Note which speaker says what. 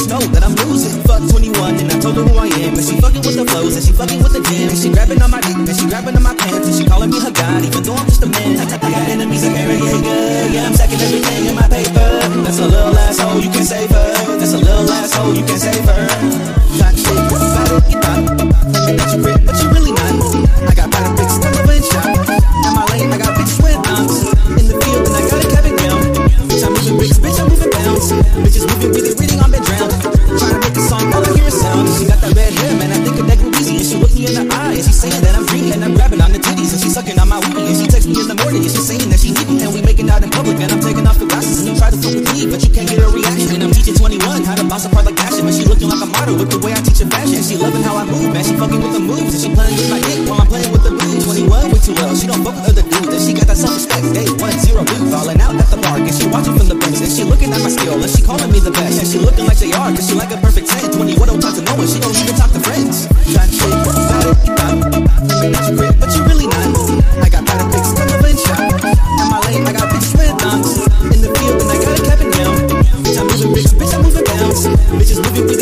Speaker 1: know that I'm losing. Fuck 21 and I told her who I am. And she fucking with the flows and she fucking with the jam. And she grabbing on my dick and she grabbing on my pants. And she calling me her god even though I'm just a man. I got enemies like Aaron Yeager. Yeah, I'm stacking everything in my paper. That's a little asshole, you can save her. That's a little asshole, you can save her. Shot shit, about it, you thought. Claiming that you rip, but you really not. I got better pics, I'm a lens shot. In my lane, I got bitches with dunks. In the field, and I got a Kevin down. Bitch, I'm moving bricks, bitch, I'm moving pounds. Bitches moving with it, reading on bed drowned. Trying to make a song, all I hear is sound. She got that red hair, man, I think of that easy. And she looked me in the eye, and she's saying that I'm dreamy. And I'm grabbing on the titties, and she's sucking on my weenie. And she texts me in the morning, and she's saying that she need me. And we making out in public, and I'm taking off the glasses. And you try to fuck with me, but you can't get a reaction. And I'm teaching 21 how to bounce apart like fashion. But she looking like a model with the way I teach her fashion. She loving how I move, man, she fucking with the moves. And she playing with my dick while I'm playing with the blues. 21 way too well, she don't fuck with other dudes. And she got that self-respect, day 1-0 blue. Falling out at the bar, and she watching from the bench. And she looking at my skill, and she calling me the best. And she looking like they are, cause she like a perfect 10. 21 don't talk to no one, she don't even talk to friends. Trying to shit, about it, you thought. Claiming that you grip, but you really not. I got better pics, I'm a lens shot. In my lane, I got bitches with dunks. In the field, and I got a Kevin down. Bitch, I'm moving bricks, bitch, I'm moving pounds. Bitches moving with